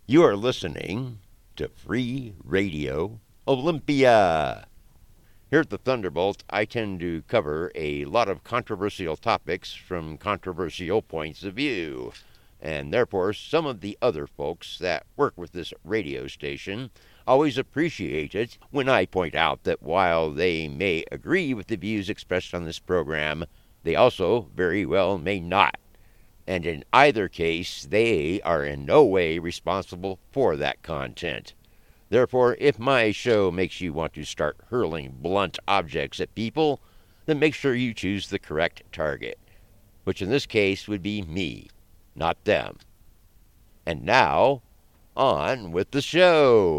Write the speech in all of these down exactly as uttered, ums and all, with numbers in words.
You are listening to Free Radio Olympia. Here at the Thunderbolt, I tend to cover a lot of controversial topics from controversial points of view. And therefore, some of the other folks that work with this radio station always appreciate it when I point out that while they may agree with the views expressed on this program, they also very well may not. And in either case, they are in no way responsible for that content. Therefore, if my show makes you want to start hurling blunt objects at people, then make sure you choose the correct target, which in this case would be me, not them. And now, on with the show.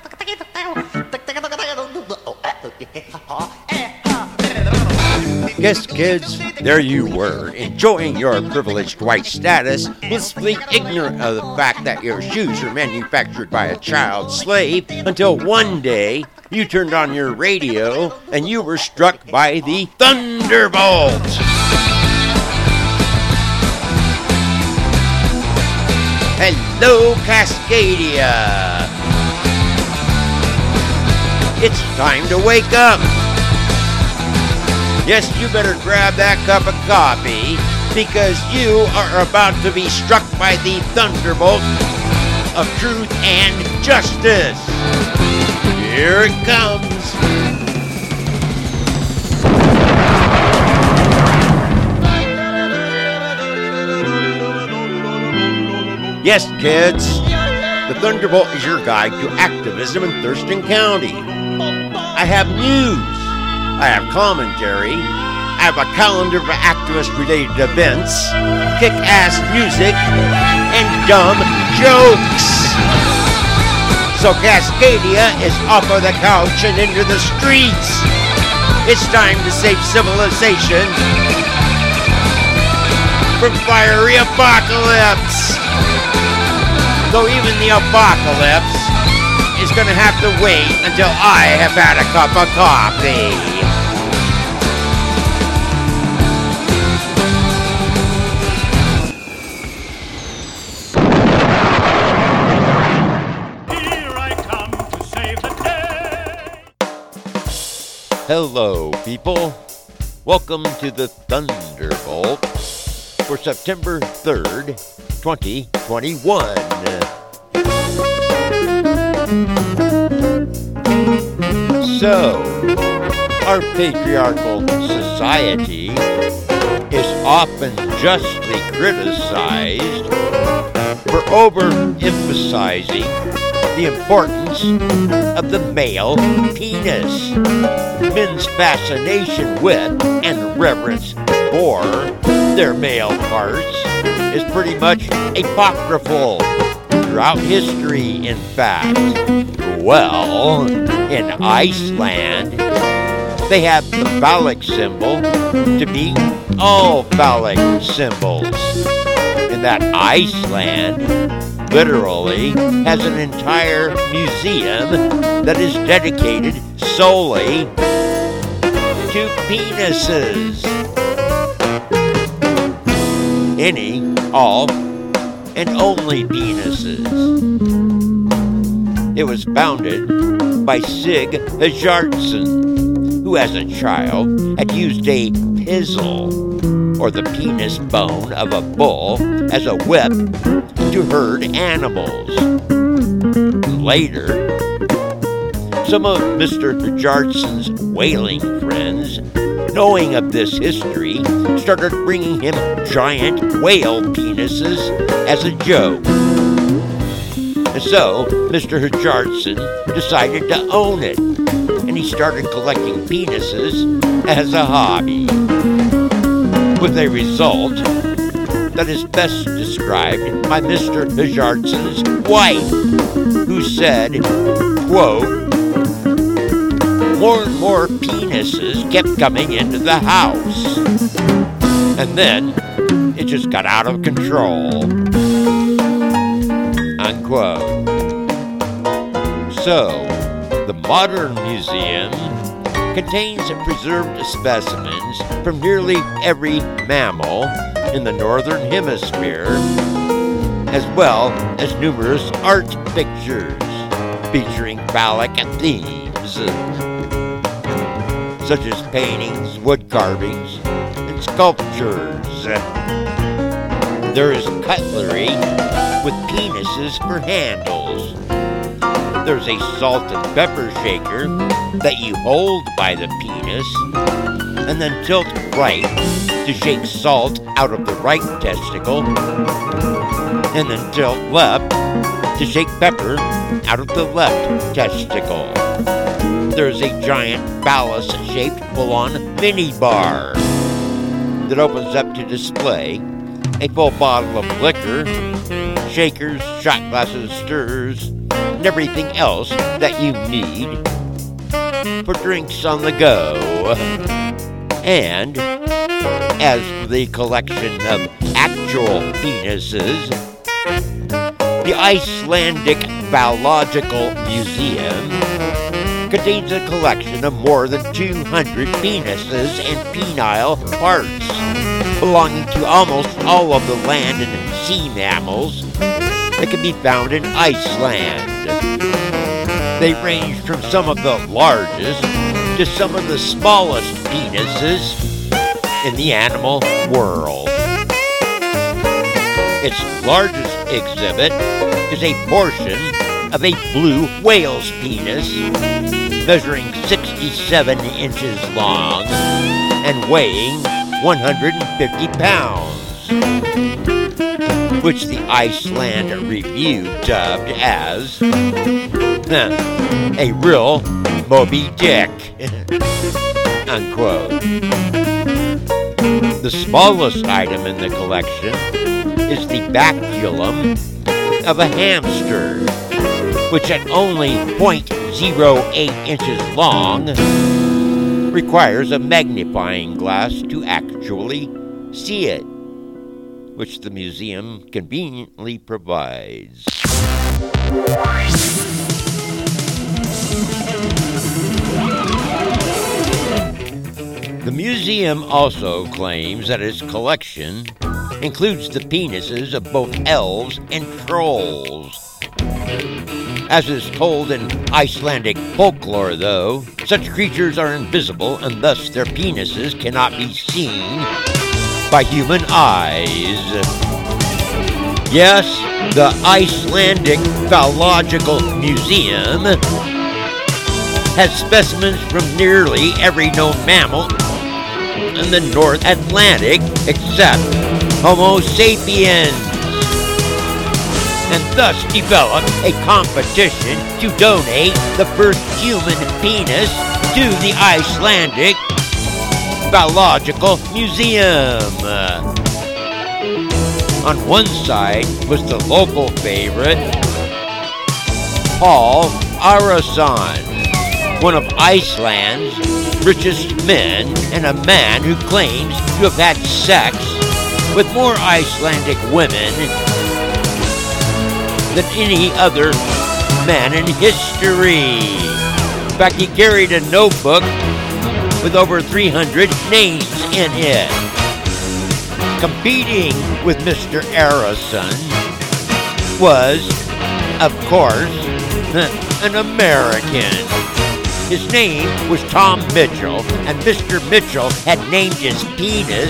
Yes, kids, there you were, enjoying your privileged white status, blissfully ignorant of the fact that your shoes are manufactured by a child slave, until one day you turned on your radio and you were struck by the Thunderbolt. Hello, Cascadia. It's time to wake up. Yes, you better grab that cup of coffee, because you are about to be struck by the thunderbolt of truth and justice. Here it comes. Yes, kids, the Thunderbolt is your guide to activism in Thurston County. I have news. I have commentary, I have a calendar of activist-related events, kick-ass music, and dumb jokes. So Cascadia is off of the couch and into the streets. It's time to save civilization from fiery apocalypse. Though even the apocalypse is going to have to wait until I have had a cup of coffee. Hello, people. Welcome to the Thunderbolt for September third, twenty twenty-one. So, our patriarchal society is often justly criticized for overemphasizing the importance of the male penis. Men's fascination with and reverence for their male parts is pretty much apocryphal throughout history, in fact. Well, in Iceland, they have the phallic symbol to be all phallic symbols, and that Iceland literally has an entire museum that is dedicated solely to penises. Any, all, and only penises. It was founded by Sig Hjartarson, who as a child had used a pizzle, or the penis bone of a bull, as a whip to herd animals. Later, some of Mister Hjartarson's whaling friends, knowing of this history, started bringing him giant whale penises as a joke. And so, Mister Hjartarson decided to own it, and he started collecting penises as a hobby, with a result that is best described by Mister Hjartarson's wife, who said, quote, more and more penises kept coming into the house, and then it just got out of control, unquote. So, the modern museum contains preserved specimens from nearly every mammal in the northern hemisphere, as well as numerous art pictures featuring phallic themes, such as paintings, wood carvings, and sculptures. There is cutlery with penises for handles. There's a salt and pepper shaker that you hold by the penis and then tilt right to shake salt out of the right testicle, and then tilt left to shake pepper out of the left testicle. There's a giant phallus-shaped full-on mini bar that opens up to display a full bottle of liquor, shakers, shot glasses, stirrers, and everything else that you need for drinks on the go. And as for the collection of actual penises, the Icelandic Phallological Museum contains a collection of more than two hundred penises and penile parts belonging to almost all of the land and sea mammals that can be found in Iceland. They range from some of the largest to some of the smallest penises in the animal world. Its largest exhibit is a portion of a blue whale's penis, measuring sixty-seven inches long and weighing one hundred fifty pounds, which the Iceland Review dubbed as huh, a real Moby Dick, unquote. The smallest item in the collection is the baculum of a hamster, which at only zero point zero eight inches long requires a magnifying glass to actually see it, which the museum conveniently provides. The museum also claims that its collection includes the penises of both elves and trolls. As is told in Icelandic folklore, though, such creatures are invisible and thus their penises cannot be seen by human eyes. Yes, the Icelandic Phallological Museum has specimens from nearly every known mammal in the North Atlantic except Homo sapiens, and thus developed a competition to donate the first human penis to the Icelandic Phallological Museum. On one side was the local favorite, Paul Arason, one of Iceland's richest men and a man who claims to have had sex with more Icelandic women than any other man in history. In fact, he carried a notebook with over three hundred names in it. Competing with Mister Arason was, of course, an American. His name was Tom Mitchell, and Mister Mitchell had named his penis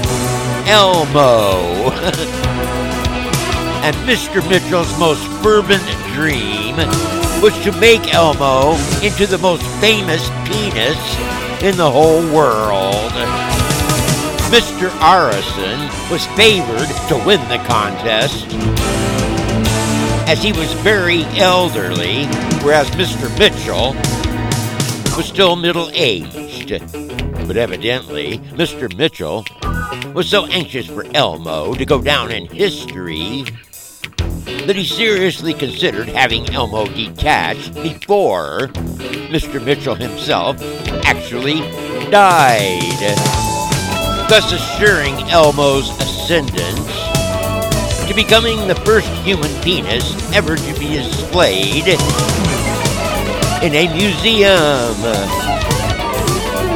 Elmo. And Mister Mitchell's most fervent dream was to make Elmo into the most famous penis in the whole world. Mister Arason was favored to win the contest, as he was very elderly, whereas Mister Mitchell was still middle-aged. But evidently, Mister Mitchell was so anxious for Elmo to go down in history that he seriously considered having Elmo detached before Mister Mitchell himself actually died, thus assuring Elmo's ascendance to becoming the first human penis ever to be displayed in a museum.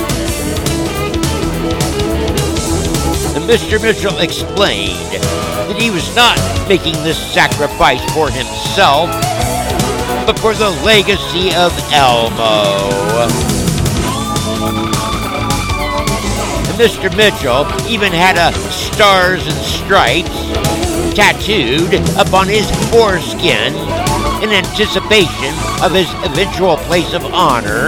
And Mister Mitchell explained that he was not making this sacrifice for himself, but for the legacy of Elmo. And Mister Mitchell even had a Stars and Stripes tattooed upon his foreskin in anticipation of his eventual place of honor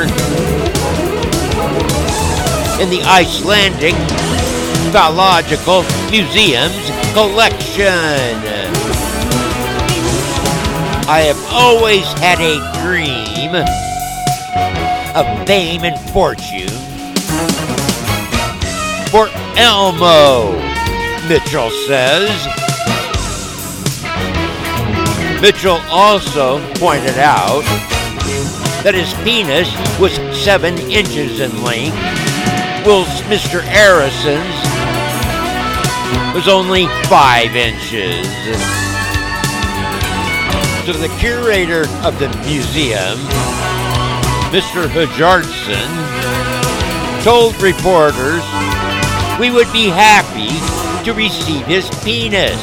in the Icelandic Zoological Museum's collection. I have always had a dream of fame and fortune for Elmo, Mitchell says. Mitchell also pointed out that his penis was seven inches in length, whilst Mister Harrison's was only five inches. So the curator of the museum, Mister Hujardson, told reporters we would be happy to receive his penis,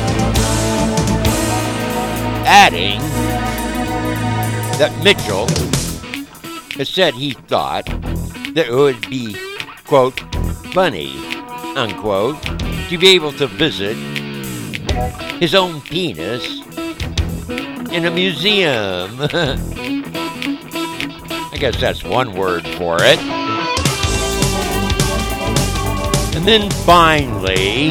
adding that Mitchell has said he thought that it would be, quote, funny, unquote, to be able to visit his own penis in a museum. I guess that's one word for it. And then finally,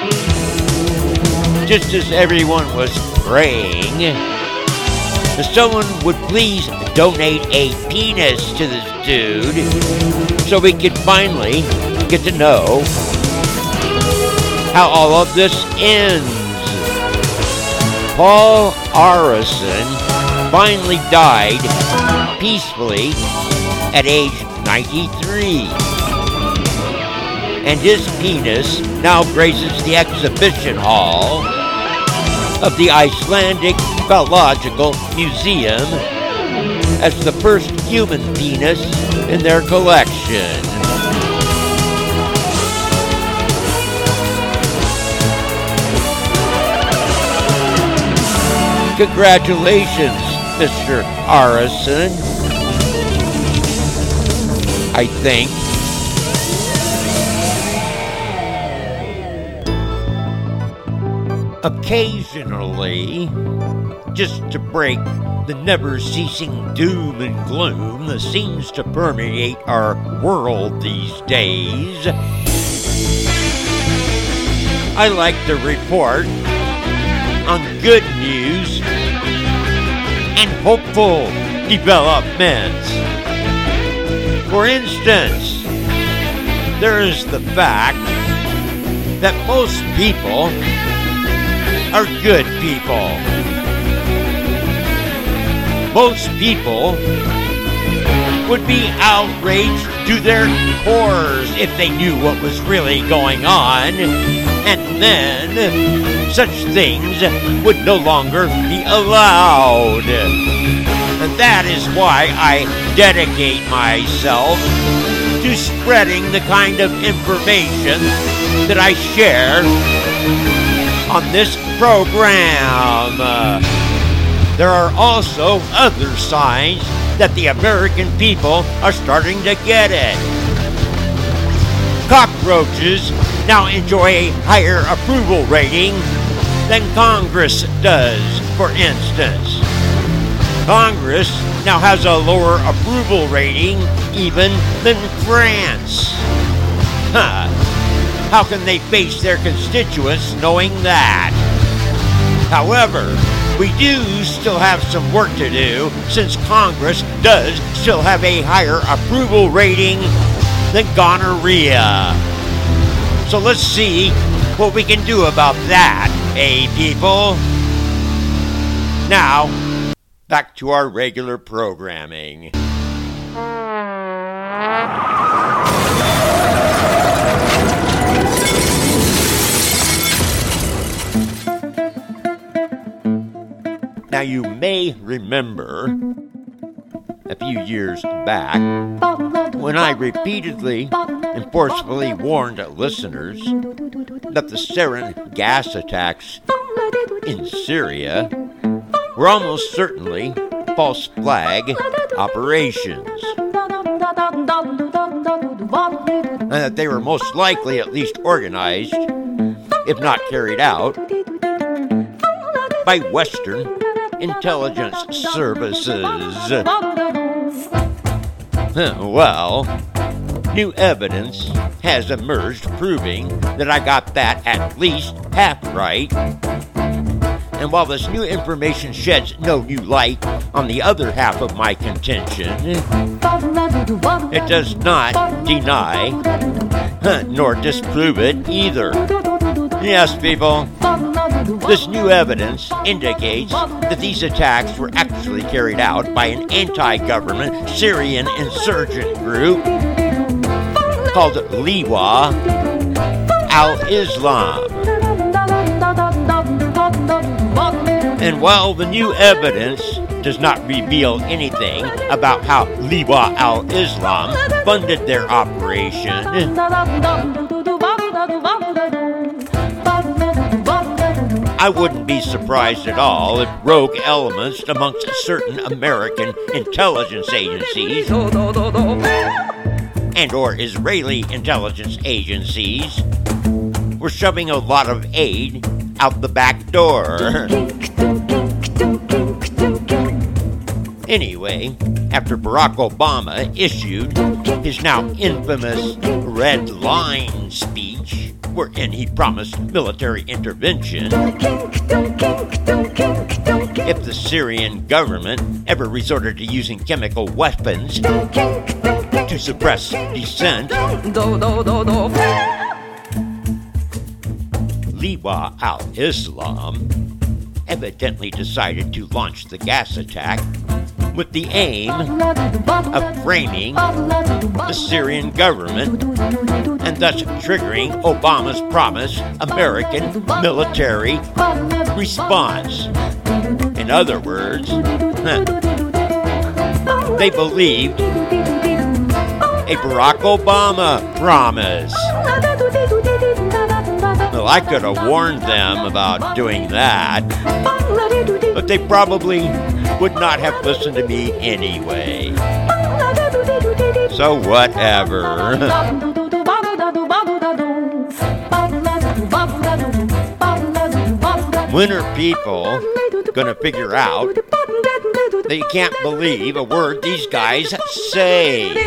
just as everyone was praying that someone would please donate a penis to this dude so we could finally get to know how all of this ends. Paul Harrison finally died peacefully at age ninety-three. And his penis now graces the exhibition hall of the Icelandic Zoological Museum as the first human penis in their collection. Congratulations, Mister Harrison. I think. Occasionally, just to break the never-ceasing doom and gloom that seems to permeate our world these days, I like to report on good news and hopeful developments. For instance, there is the fact that most people are good people. Most people would be outraged to their cores if they knew what was really going on, and then such things would no longer be allowed. And that is why I dedicate myself to spreading the kind of information that I share on this program. Uh, there are also other signs that the American people are starting to get it. Cockroaches now enjoy a higher approval rating than Congress does, for instance. Congress now has a lower approval rating even than France. Huh. How can they face their constituents knowing that? However, we do still have some work to do, since Congress does still have a higher approval rating than gonorrhea. So let's see what we can do about that, eh, people? Now, back to our regular programming. Now, you may remember a few years back when I repeatedly and forcefully warned listeners that the gas attacks in Syria were almost certainly false flag operations, and that they were most likely at least organized, if not carried out, by Western intelligence services. Well, new evidence has emerged proving that I got that at least half right. And while this new information sheds no new light on the other half of my contention, it does not deny nor disprove it either. Yes, people, this new evidence indicates that these attacks were actually carried out by an anti-government Syrian insurgent group called Liwa al-Islam. And while the new evidence does not reveal anything about how Liwa al-Islam funded their operation, I wouldn't be surprised at all if rogue elements amongst certain American intelligence agencies and or Israeli intelligence agencies were shoving a lot of aid out the back door. Anyway, after Barack Obama issued his now infamous Red Line speech, wherein he promised military intervention if the Syrian government ever resorted to using chemical weapons to suppress dissent, Liwa al-Islam evidently decided to launch the gas attack with the aim of framing the Syrian government and thus triggering Obama's promised American military response. In other words, they believed a Barack Obama promise. Well, I could have warned them about doing that, but they probably would not have listened to me anyway. So whatever. When are people gonna figure out that you can't believe a word these guys say?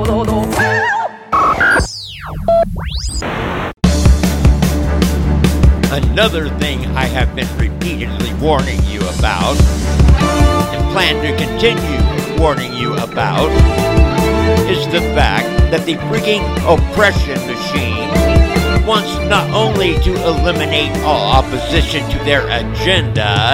Another thing I have been repeatedly warning you about, and plan to continue warning you about, is the fact that the freaking oppression machine wants not only to eliminate all opposition to their agenda,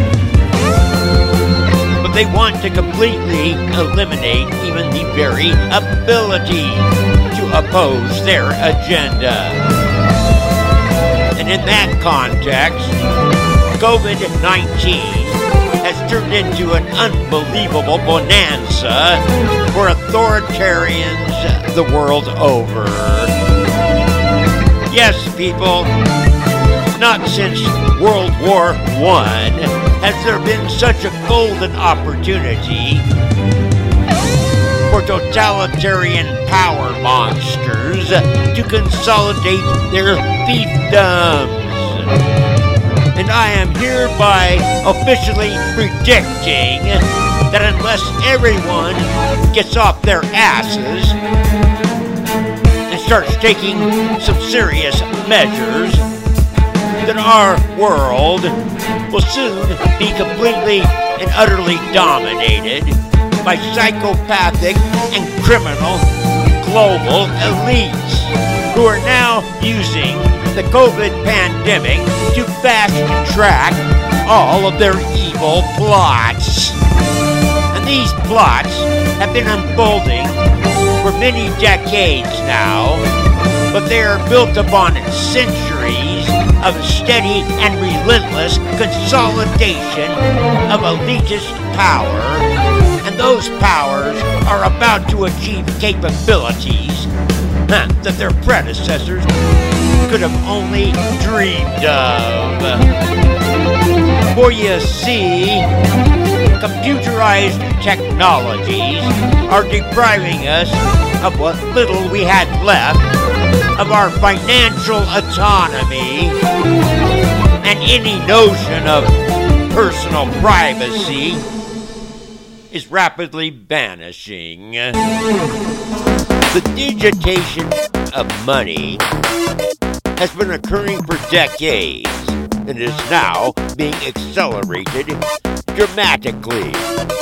but they want to completely eliminate even the very ability to oppose their agenda. And in that context, covid nineteen has turned into an unbelievable bonanza for authoritarians the world over. Yes, people, not since World War One has there been such a golden opportunity for totalitarian power monsters to consolidate their fiefdoms. And I am hereby officially predicting that unless everyone gets off their asses and starts taking some serious measures, then our world will soon be completely and utterly dominated by psychopathic and criminal global elites who are now using the COVID pandemic to fast-track all of their evil plots. And these plots have been unfolding for many decades now, but they are built upon centuries of steady and relentless consolidation of elitist power, and those powers are about to achieve capabilities huh, that their predecessors could have only dreamed of. For you see, computerized technologies are depriving us of what little we had left of our financial autonomy, and any notion of personal privacy is rapidly vanishing. The digitation of money has been occurring for decades and is now being accelerated dramatically.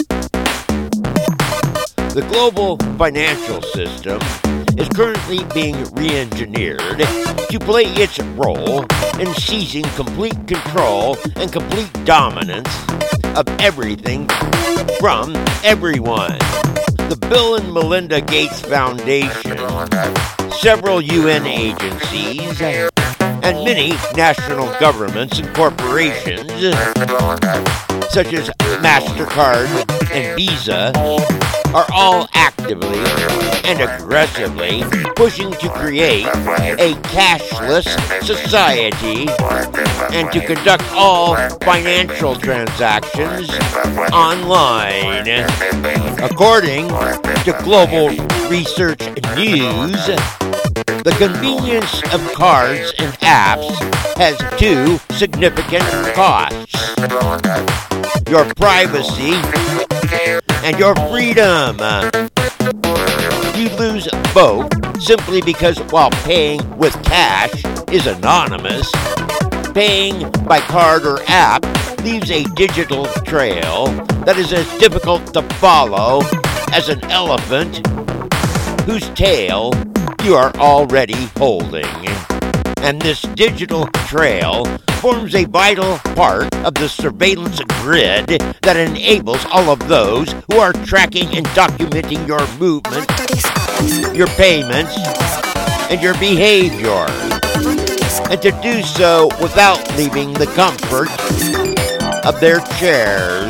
The global financial system is currently being re-engineered to play its role in seizing complete control and complete dominance of everything from everyone. The Bill and Melinda Gates Foundation, several U N agencies, and many national governments and corporations, such as MasterCard and Visa, are all actively and aggressively pushing to create a cashless society and to conduct all financial transactions online. According to Global Research News, the convenience of cards and apps has two significant costs: your privacy and your freedom. You lose both simply because while paying with cash is anonymous, paying by card or app leaves a digital trail that is as difficult to follow as an elephant whose tail you are already holding. And this digital trail forms a vital part of the surveillance grid that enables all of those who are tracking and documenting your movement, your payments, and your behavior, and to do so without leaving the comfort of their chairs.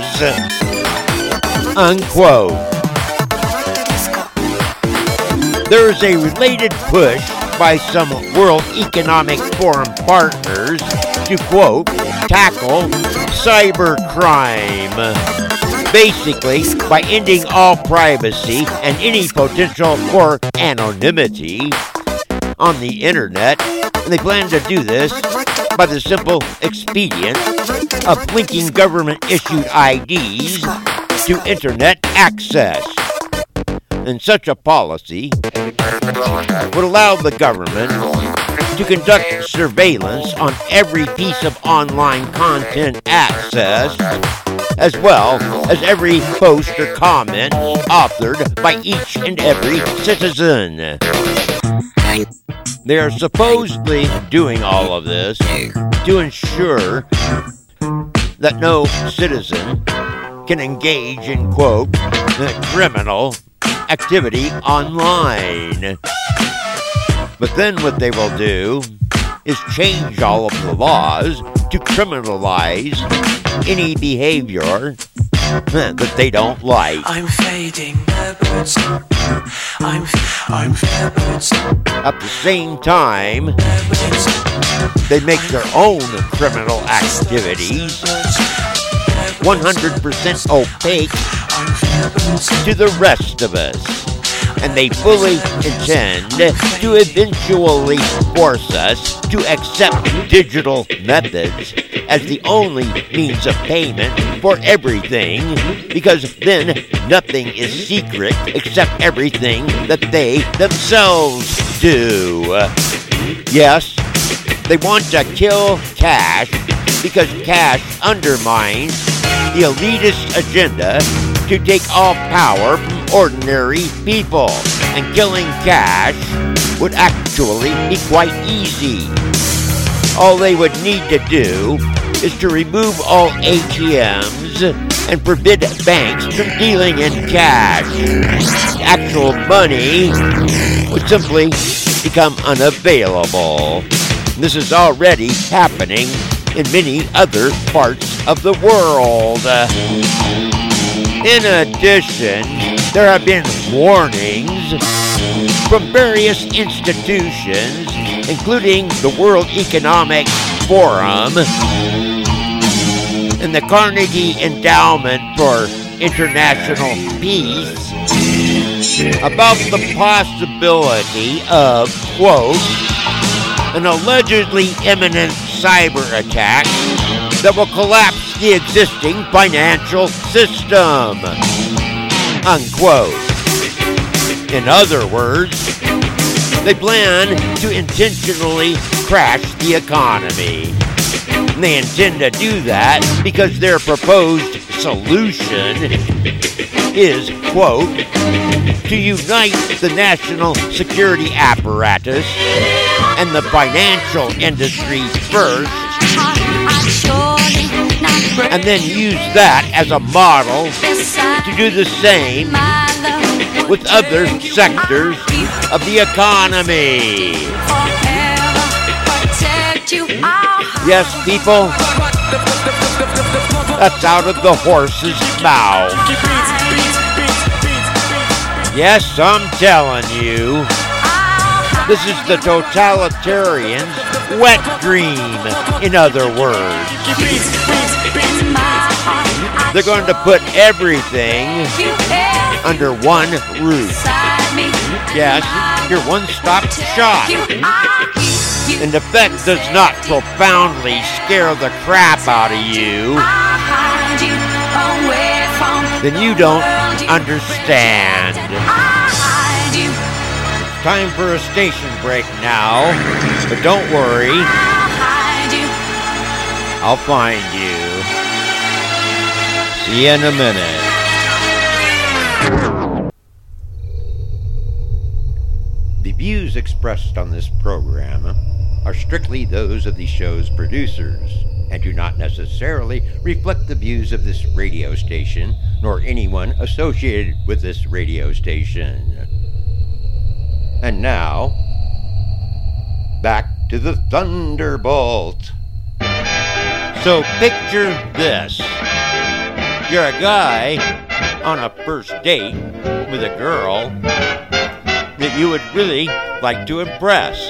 Unquote. There is a related push by some World Economic Forum partners to, quote, tackle cybercrime. Basically, by ending all privacy and any potential for anonymity on the internet, and they plan to do this by the simple expedient of linking government-issued I Ds to internet access. And such a policy would allow the government to conduct surveillance on every piece of online content accessed, as well as every post or comment authored by each and every citizen. They are supposedly doing all of this to ensure that no citizen can engage in, quote, criminal activity online. But then what they will do is change all of the laws to criminalize any behavior that they don't like. I'm fading backwards. I'm I'm backwards. At the same time, they make their own criminal activities one hundred percent opaque to the rest of us, and they fully intend to eventually force us to accept digital methods as the only means of payment for everything, because then nothing is secret except everything that they themselves do. Yes, they want to kill cash because cash undermines the elitist agenda to take all power from ordinary people, and killing cash would actually be quite easy. All they would need to do is to remove all A T Ms and forbid banks from dealing in cash. Actual money would simply become unavailable. This is already happening in many other parts of the world. In addition, there have been warnings from various institutions including the World Economic Forum and the Carnegie Endowment for International Peace, about the possibility of, quote, an allegedly imminent cyber attack that will collapse the existing financial system, unquote. In other words, they plan to intentionally crash the economy. And they intend to do that because their proposed solution is, quote, to unite the national security apparatus and the financial industry first, and then use that as a model to do the same with other sectors of the economy. Yes, people, that's out of the horse's mouth. Yes, I'm telling you, this is the totalitarian's wet dream, in other words. They're going to put everything under one roof. Yes, your one-stop shop. And if that does not profoundly scare the crap out of you, then you don't understand. It's time for a station break now, but don't worry, I'll find you. See you in a minute. The views expressed on this program are strictly those of the show's producers and do not necessarily reflect the views of this radio station nor anyone associated with this radio station. And now, back to the Thunderbolt. So picture this. You're a guy on a first date with a girl that you would really like to impress.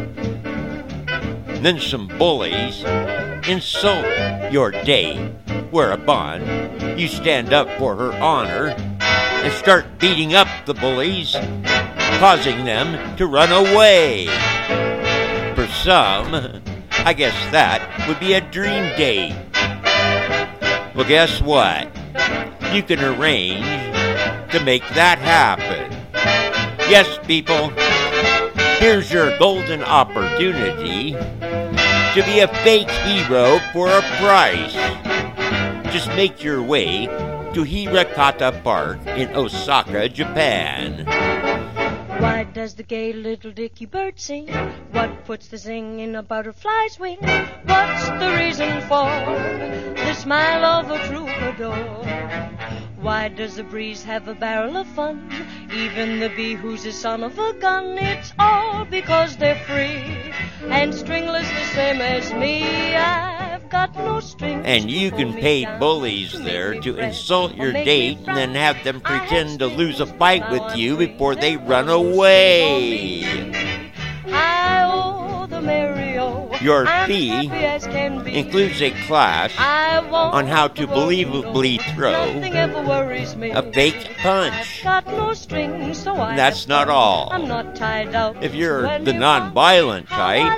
Then some bullies insult your date, whereupon you stand up for her honor and start beating up the bullies, causing them to run away. For some, I guess that would be a dream date. Well, guess what? You can arrange to make that happen. Yes, people, here's your golden opportunity to be a fake hero for a price. Just make your way to Hirakata Park in Osaka, Japan. Why does the gay little dicky bird sing? What puts the zing in a butterfly's wing? What's the reason for the smile of a troubadour? Why does the breeze have a barrel of fun? Even the bee who's a son of a gun. It's all because they're free and stringless the same as me. I've got no strings. And you can pay bullies there to insult your date and then have them pretend to lose a fight with you before they run away. I owe the Mario. Your fee includes a class on how to believably throw a fake punch. And that's not all. If you're the non-violent type,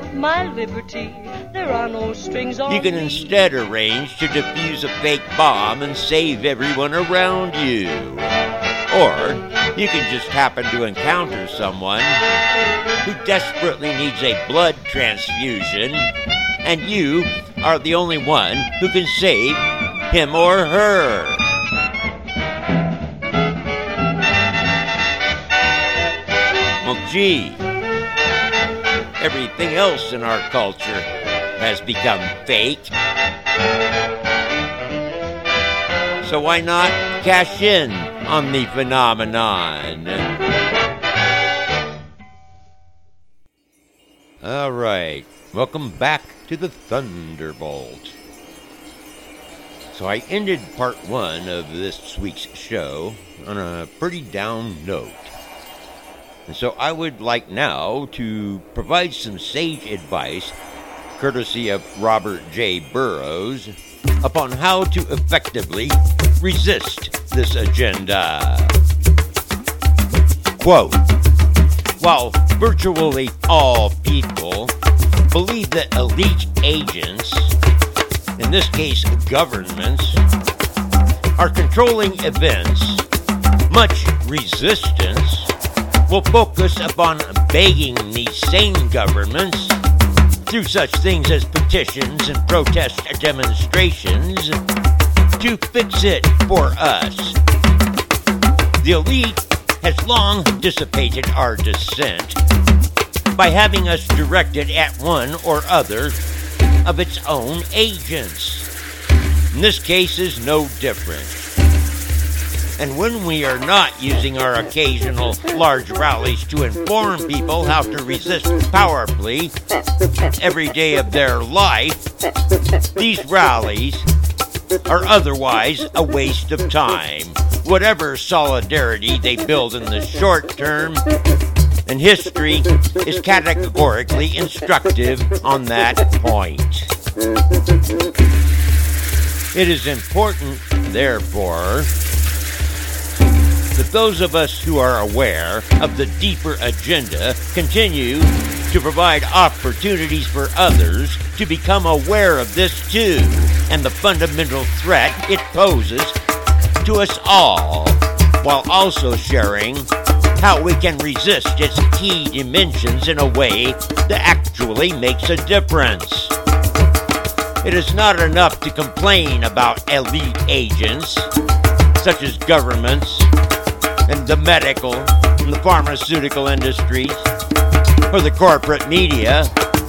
you can instead arrange to defuse a fake bomb and save everyone around you. Or you can just happen to encounter someone who desperately needs a blood transfusion, and you are the only one who can save him or her. Well, gee, everything else in our culture has become fake. So why not cash in on the phenomenon? All right, welcome back to the Thunderbolt. So I ended part one of this week's show on a pretty down note. And so I would like now to provide some sage advice, courtesy of Robert J. Burroughs, upon how to effectively resist this agenda. Quote, while virtually all people believe that elite agents, in this case governments, are controlling events, much resistance will focus upon begging these same governments, through such things as petitions and protest demonstrations, to fix it for us. The elite has long dissipated our dissent by having us directed at one or other of its own agents. And this case is no different. And when we are not using our occasional large rallies to inform people how to resist powerfully every day of their life, these rallies are otherwise a waste of time. Whatever solidarity they build in the short term, and history is categorically instructive on that point. It is important, therefore, that those of us who are aware of the deeper agenda continue to provide opportunities for others to become aware of this too, and the fundamental threat it poses to us all, while also sharing how we can resist its key dimensions in a way that actually makes a difference. It is not enough to complain about elite agents, such as governments, and the medical and the pharmaceutical industries, or the corporate media.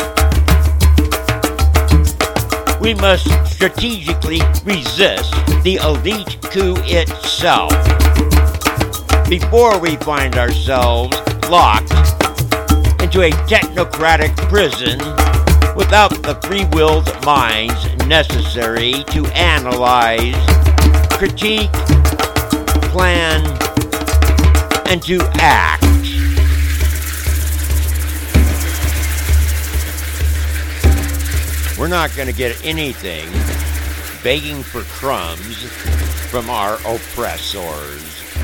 We must strategically resist the elite coup itself before we find ourselves locked into a technocratic prison without the free-willed minds necessary to analyze, critique, plan, and to act. We're not going to get anything begging for crumbs from our oppressors.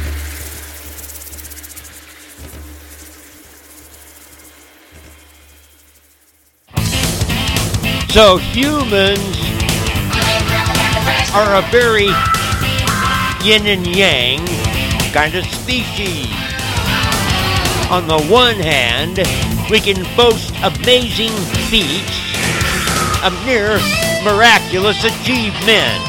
So humans are a very yin and yang kind of species. On the one hand, we can boast amazing feats of near miraculous achievement.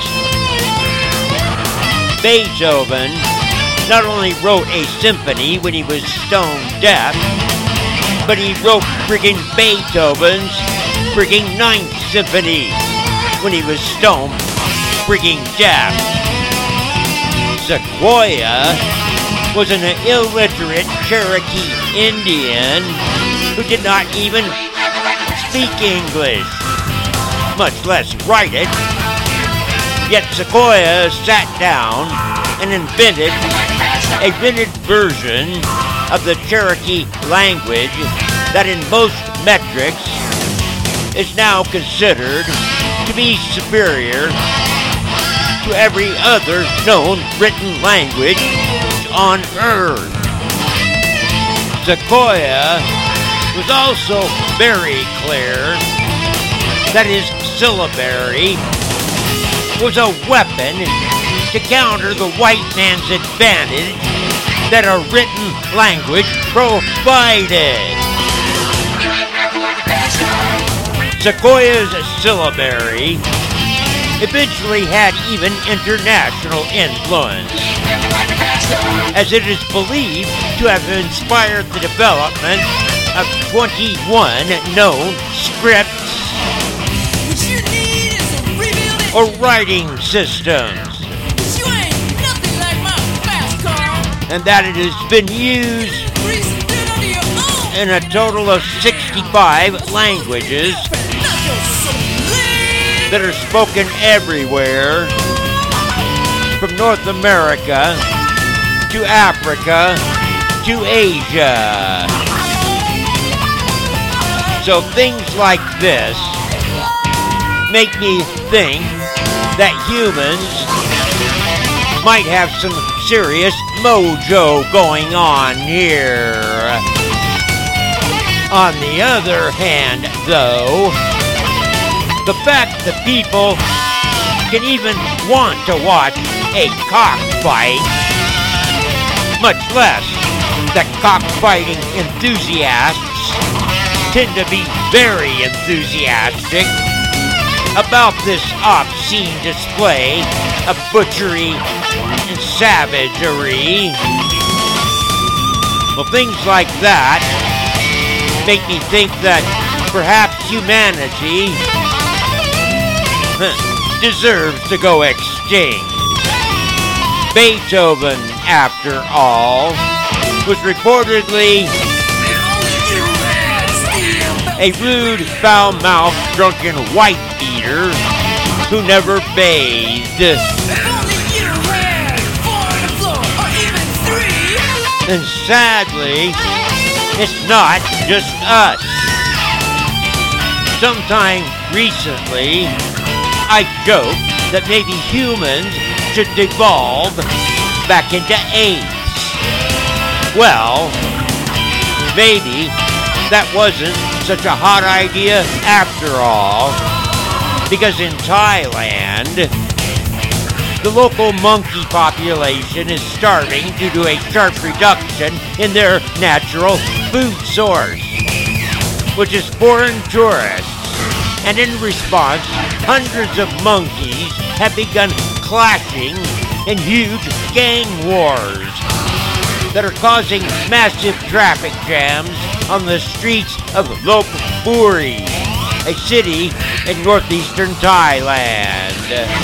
Beethoven not only wrote a symphony when he was stone deaf, but he wrote friggin' Beethoven's friggin' Ninth Symphony when he was stone friggin' deaf. Sequoyah was an illiterate Cherokee Indian who did not even speak English, much less write it. Yet Sequoyah sat down and invented a printed version of the Cherokee language that in most metrics is now considered to be superior to every other known written language on Earth. Sequoyah was also very clear that his syllabary was a weapon to counter the white man's advantage that a written language provided. Sequoyah's syllabary eventually had even international influence, as it is believed to have inspired the development of twenty-one known scripts or writing systems, and that it has been used in a total of sixty-five languages that are spoken everywhere from North America to Africa to Asia. So things like this make me think that humans might have some serious mojo going on here. On the other hand, though, the fact that people can even want to watch a cockfight, much less that cockfighting enthusiasts tend to be very enthusiastic about this obscene display of butchery and savagery. Well, things like that make me think that perhaps humanity deserves to go extinct. Beethoven, after all, was reportedly a rude, foul-mouthed, drunken white-eater who never bathed. And sadly, it's not just us. Sometime recently, I joked that maybe humans should devolve back into apes. Well, maybe that wasn't such a hot idea after all, because in Thailand, the local monkey population is starving due to a sharp reduction in their natural food source, which is foreign tourists. And in response, hundreds of monkeys have begun clashing in huge gang wars that are causing massive traffic jams on the streets of Lopburi, a city in northeastern Thailand.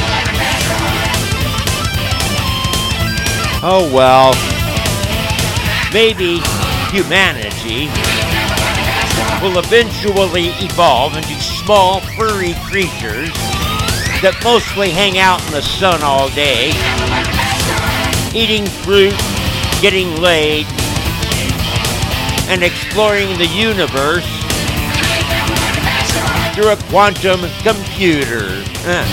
Oh well, maybe humanity will eventually evolve into small, furry creatures that mostly hang out in the sun all day, eating fruit, getting laid, and exploring the universe through a quantum computer. Uh.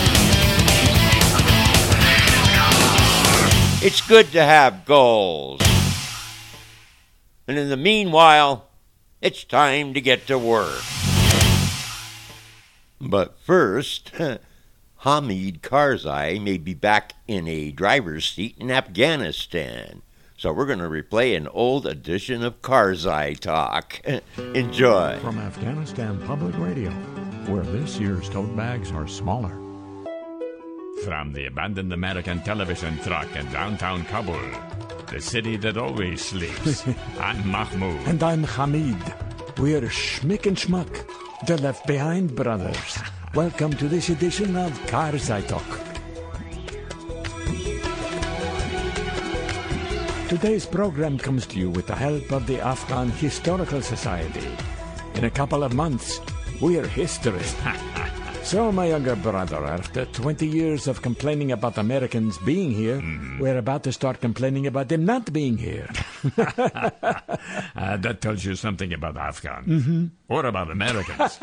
It's good to have goals. And in the meanwhile, it's time to get to work. But first, Hamid Karzai may be back in a driver's seat in Afghanistan. So we're going to replay an old edition of Karzai Talk. Enjoy. From Afghanistan Public Radio, where this year's tote bags are smaller. From the abandoned American television truck in downtown Kabul, the city that always sleeps, I'm Mahmoud. And I'm Hamid. We're Schmick and Schmuck, the Left Behind brothers. Welcome to this edition of Karzai Talk. Today's program comes to you with the help of the Afghan Historical Society. In a couple of months, we're history. So, my younger brother, after twenty years of complaining about Americans being here, mm. we're about to start complaining about them not being here. uh, that tells you something about Afghan. Mm-hmm. Or about Americans.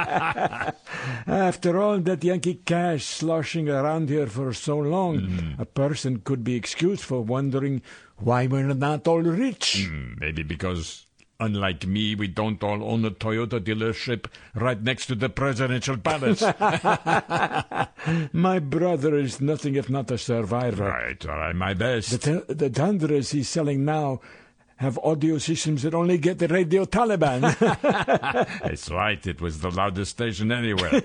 After all that Yankee cash sloshing around here for so long, mm. a person could be excused for wondering why we're not all rich. Mm, maybe because, unlike me, we don't all own a Toyota dealership right next to the presidential palace. My brother is nothing if not a survivor. Right, try my best. The, t- the Tundras he's selling now have audio systems that only get the Radio Taliban. That's right, it was the loudest station anywhere.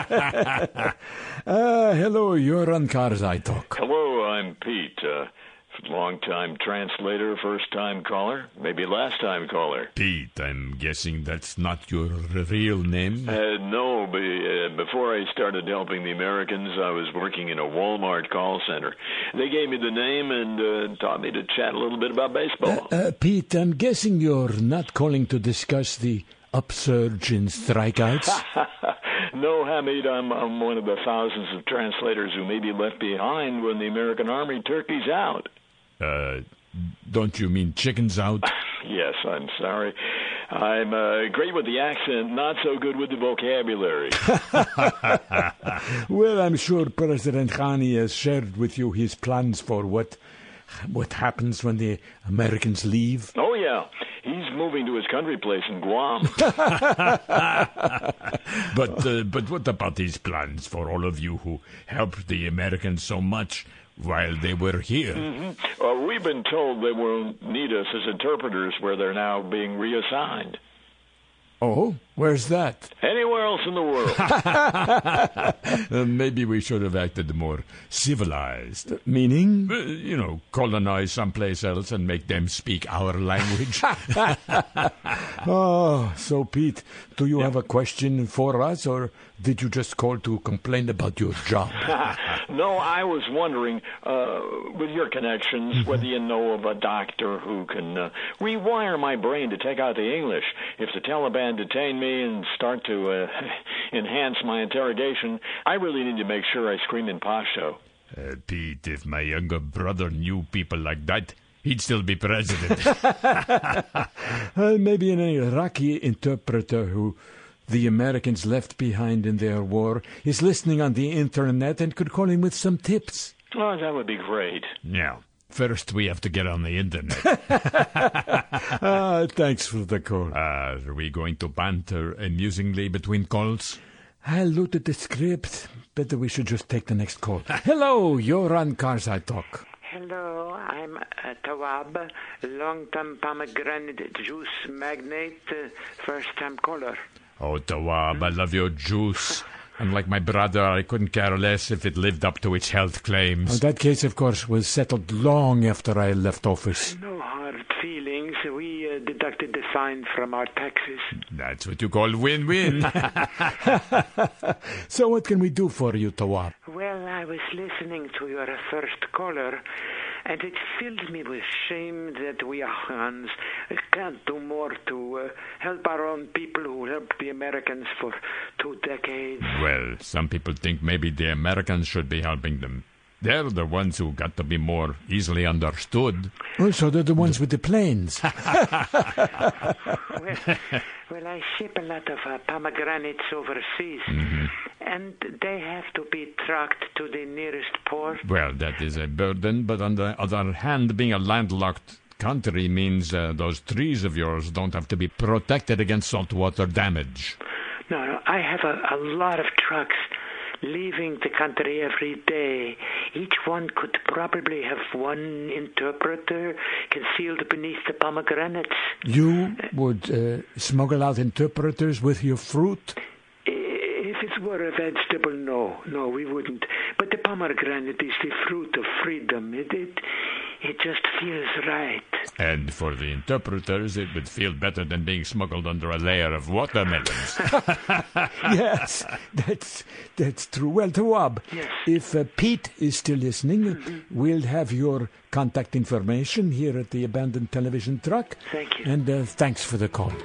uh, hello, you're on Karzai Talk. Hello, I'm Pete. Uh, Long-time translator, first-time caller, maybe last-time caller. Pete, I'm guessing that's not your real name? Uh, no, but, uh, before I started helping the Americans, I was working in a Walmart call center. They gave me the name and uh, taught me to chat a little bit about baseball. Uh, uh, Pete, I'm guessing you're not calling to discuss the upsurge in strikeouts? No, Hamid, I'm, I'm one of the thousands of translators who may be left behind when the American Army turkeys out. Uh, don't you mean chickens out? Yes, I'm sorry. I'm uh, great with the accent, not so good with the vocabulary. Well, I'm sure President Ghani has shared with you his plans for what what happens when the Americans leave. Oh, yeah. He's moving to his country place in Guam. But uh, but what about these plans for all of you who helped the Americans so much while they were here? Mm-hmm. Well, we've been told they will need us as interpreters where they're now being reassigned. Oh, where's that? Anywhere else in the world. Uh, maybe we should have acted more civilized. Meaning? Uh, you know, colonize someplace else and make them speak our language. Oh, so Pete, do you have a question for us, or did you just call to complain about your job? No, I was wondering, uh, with your connections, whether you know of a doctor who can uh, rewire my brain to take out the English. If the Taliban detain me and start to uh, enhance my interrogation, I really need to make sure I scream in Pashto. Uh, Pete, if my younger brother knew people like that, he'd still be president. Uh, maybe an Iraqi interpreter who the Americans left behind in their war is listening on the internet and could call in with some tips. Oh, that would be great. Now, first we have to get on the internet. Ah, thanks for the call. Uh, are we going to banter amusingly between calls? I looked at the script. Better we should just take the next call. Hello, you're on Cars I Talk. Hello, I'm uh, Tawab, long-time pomegranate juice magnate, uh, first-time caller. Oh, Tawab, I love your juice. Unlike my brother, I couldn't care less if it lived up to its health claims. Oh, that case, of course, was settled long after I left office. No hard feelings. We uh, deducted the fine from our taxes. That's what you call win-win. So what can we do for you, Tawab? Well, I was listening to your first caller, and it filled me with shame that we Afghans can't do more to uh, help our own people who helped the Americans for two decades. Well, some people think maybe the Americans should be helping them. They're the ones who got to be more easily understood. Also, they're the ones with the planes. well, well, I ship a lot of uh, pomegranates overseas, Mm-hmm. and they have to be trucked to the nearest port. Well, that is a burden, but on the other hand, being a landlocked country means uh, those trees of yours don't have to be protected against saltwater damage. No, no, I have a, a lot of trucks leaving the country every day. Each one could probably have one interpreter concealed beneath the pomegranates. You would uh, smuggle out interpreters with your fruit? If it were a vegetable, no, no, we wouldn't. But the pomegranate is the fruit of freedom. It, it, it just feels right. And for the interpreters, it would feel better than being smuggled under a layer of watermelons. Yes, that's that's true. Well, Tawab, Yes. if uh, Pete is still listening, we'll have your contact information here at the abandoned television truck. Thank you. And uh, thanks for the call.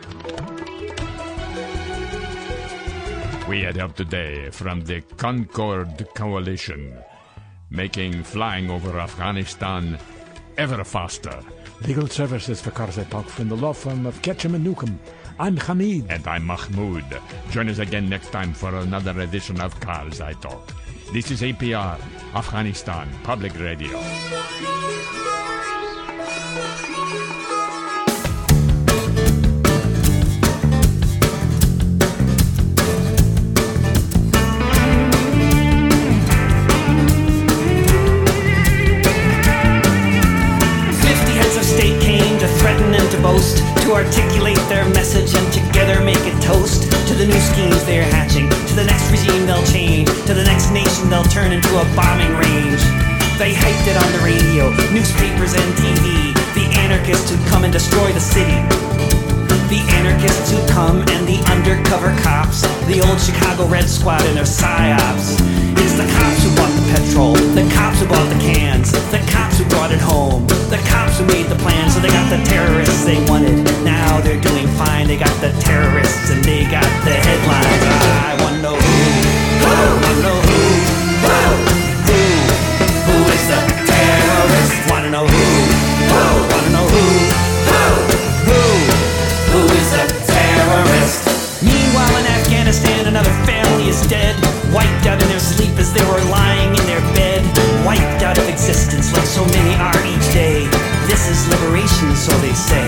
We had help today from the Concord Coalition, making flying over Afghanistan ever faster. Legal services for Cars I Talk from the law firm of Ketchum and Newcomb. I'm Hamid. And I'm Mahmoud. Join us again next time for another edition of Cars I Talk. This is A P R, Afghanistan Public Radio. To articulate their message and together make a toast to the new schemes they're hatching, to the next regime they'll change, to the next nation they'll turn into a bombing range. They hyped it on the radio, newspapers and T V, the anarchists who'd come and destroy the city. The anarchists who come and the undercover cops, the old Chicago Red Squad and their psyops. It's the cops who bought the petrol, the cops who bought the cans, the cops who brought it home, the cops who made the plan, so they got the terrorists they wanted. Now they're doing fine, they got the terrorists and they got the headlines. I wanna know who, who, wanna know who, who, who, who is the terrorist? Wanna know who, who, wanna know who, who, who so many are each day. This is liberation, so they say.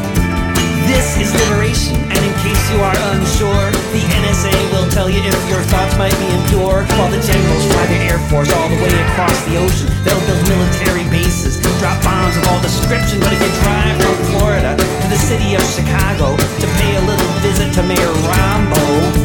This is liberation, and in case you are unsure, the N S A will tell you if your thoughts might be impure. While the generals fly their Air Force all the way across the ocean, they'll build military bases, drop bombs of all description. But if you drive from Florida to the city of Chicago to pay a little visit to Mayor Rombo,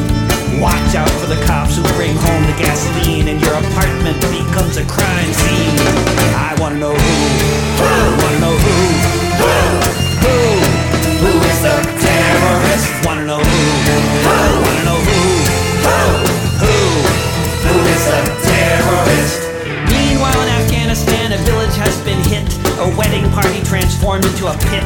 watch out for the cops who bring home the gasoline, and your apartment becomes a crime scene. I wanna know who, who, wanna know who, who, who, who is the terrorist? Wanna know who, who, wanna know who, who, who, who is the terrorist? Meanwhile in Afghanistan, a village has been hit, a wedding party transformed into a pit,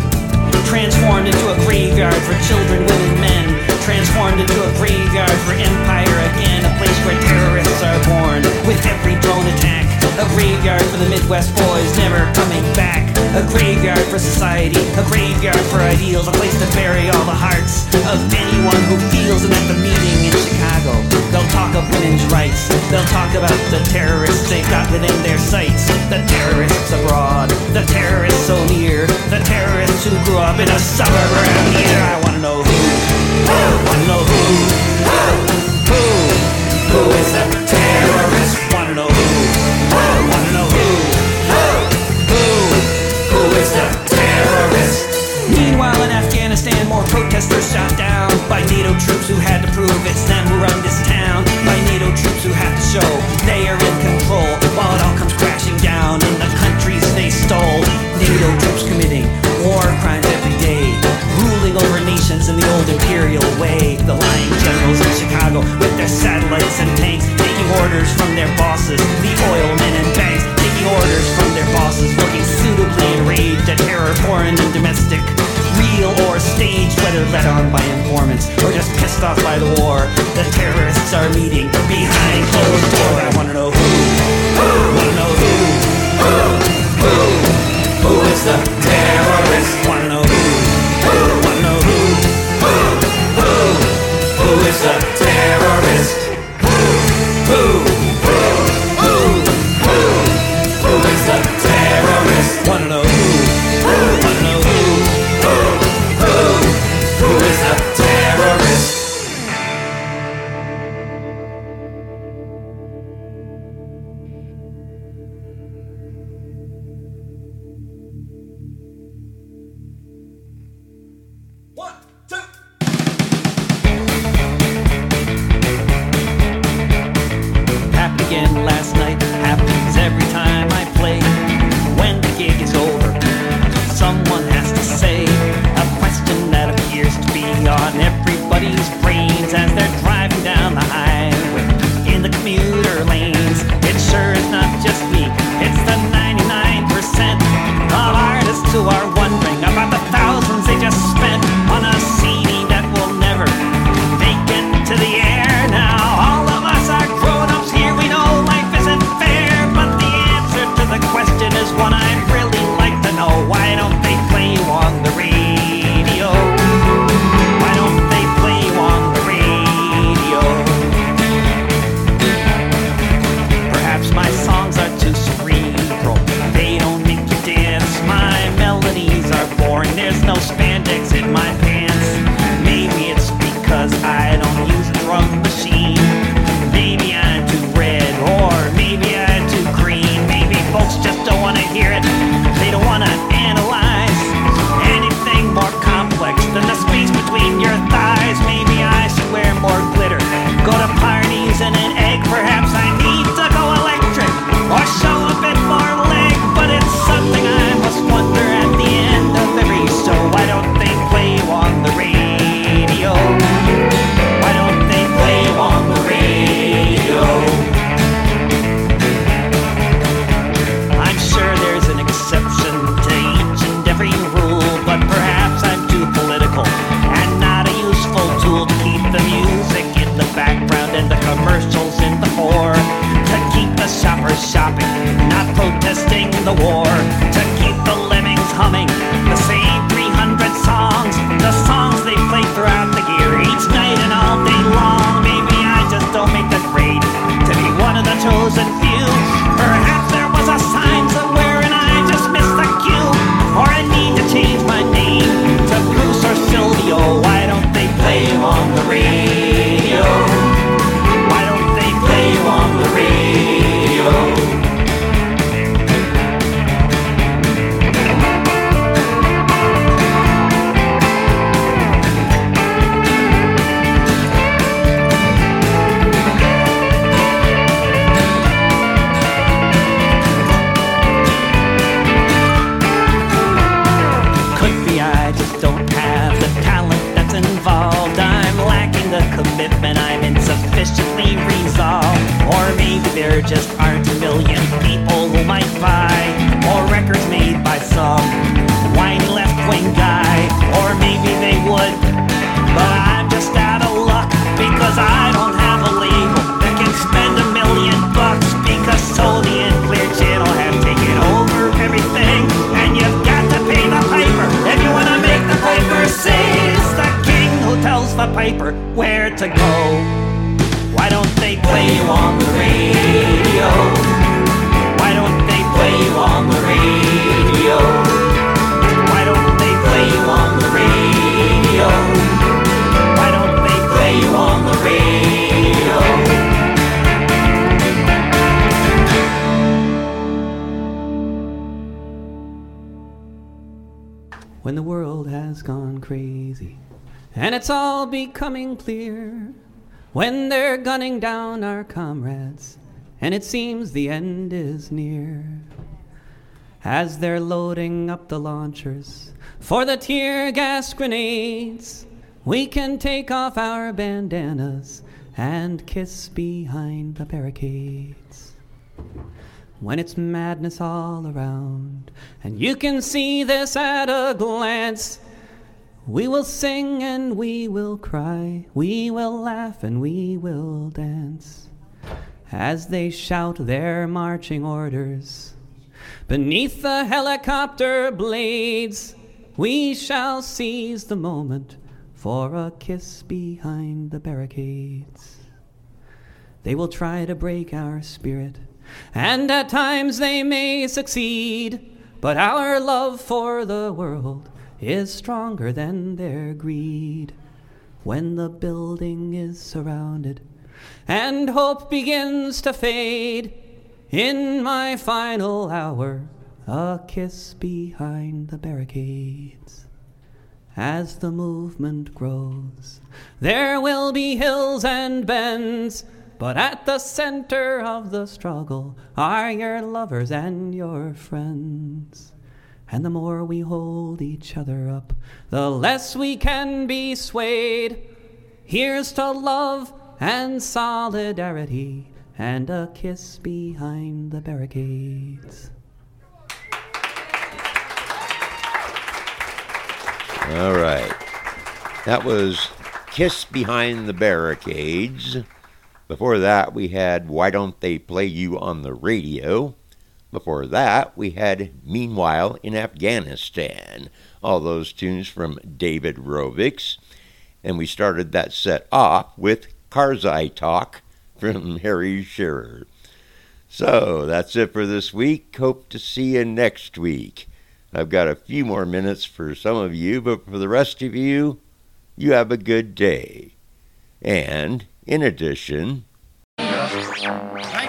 transformed into a graveyard for children, women, men, transformed into a graveyard for empire again, a place where terrorists are born with every drone attack, a graveyard for the Midwest boys never coming back, a graveyard for society, a graveyard for ideals, a place to bury all the hearts of anyone who feels. And at the meeting in Chicago, they'll talk of women's rights, they'll talk about the terrorists they've got within their sights, the terrorists abroad, the terrorists so near, the terrorists who grew up in a suburb around here. I wanna know who, who, wanna know who, who, who, who is the terrorist? Wanna know who, who, wanna know who, who, who, who is the terrorist? Meanwhile in Afghanistan, more protesters shot down by NATO troops who had to prove it's them who run this town, by NATO troops who have to show they are in control, while it all comes crashing down in the countries they stole. NATO troops committing war crimes every day, ruling over nations in the old imperial way. The lying generals in Chicago with their satellites and tanks, taking orders from their bosses, the oil men and banks, taking orders from their bosses, looking suitably enraged at terror, foreign and domestic, real or staged, whether led on by informants or just pissed off by the war. The terrorists are meeting behind closed doors. I wanna know who, who, wanna know who, who, who, who is the terrorist? Wanna know who, who, wanna know who, who, who, who is the terrorist? Who, who, who, who, who, who is the terrorist? Wanna know who, who, wanna know who, who, who, who is the terrorist? Again last night, happens every time I play. When the gig is over, someone has to say a question that appears to be on everybody's brains as they're driving down the highway in the commuter lanes. It sure is not just me, it's the ninety-nine percent of artists who are wondering about the thousands they just spent on a C D that will never make it to the air. Now all of us are grown-ups here, we know life isn't fair, but the answer to the question is one I'd really like to know. Why don't they play you on the radio? Why don't they play you on the radio? Perhaps my songs are too cerebral, they don't make you dance. My melodies are boring, there's no spandex in my pants. Maybe it's because I don't use a drum machine. Maybe I'm too red, or maybe I'm too green. Maybe folks just don't want to hear it, they don't want to analyze anything more complex than the space between your thighs. Maybe I should wear more glitter, go to parties in an egg. Perhaps I need to go electric, or show a bit more leg. But it's something I must wonder at the end of every show. Why don't they play you on the radio? Why don't they play you on the radio? I'm sure there's an exception to each and every rule, but perhaps I'm too political and not a useful tool to keep the music in the background and the commercials in the fore, to keep the shoppers shopping, not protesting the war, to keep the lemmings humming the same three hundred songs, the songs they play throughout the year, each night and all day long. Maybe I just don't make the grade to be one of the chosen few. Perhaps there was a sign somewhere records made by some whiny left-wing guy. Or maybe they would, but I'm just out of luck because I don't have a label that can spend a million bucks because Sony and Clear Channel have taken over everything, and you've got to pay the piper if you want to make the piper sing. It's the king who tells the piper where to go. Why don't they play you on the radio? Why don't they play you on the radio? Why don't they play you on the radio? Why don't they play you on the radio? When the world has gone crazy and it's all becoming clear, when they're gunning down our comrades and it seems the end is near, as they're loading up the launchers for the tear gas grenades, we can take off our bandanas and kiss behind the barricades. When it's madness all around and you can see this at a glance, we will sing and we will cry, we will laugh and we will dance, as they shout their marching orders beneath the helicopter blades. We shall seize the moment for a kiss behind the barricades. They will try to break our spirit, and at times they may succeed, but our love for the world is stronger than their greed. When the building is surrounded and hope begins to fade, in my final hour, a kiss behind the barricades. As the movement grows, there will be hills and bends, but at the center of the struggle are your lovers and your friends. And the more we hold each other up, the less we can be swayed. Here's to love and solidarity and a kiss behind the barricades. All right. That was Kiss Behind the Barricades. Before that, we had Why Don't They Play You on the Radio? Before that, we had Meanwhile in Afghanistan. All those tunes from David Rovics. And we started that set off with Karzai Talk from Harry Shearer. So, that's it for this week. Hope to see you next week. I've got a few more minutes for some of you, but for the rest of you, you have a good day. And, in addition... I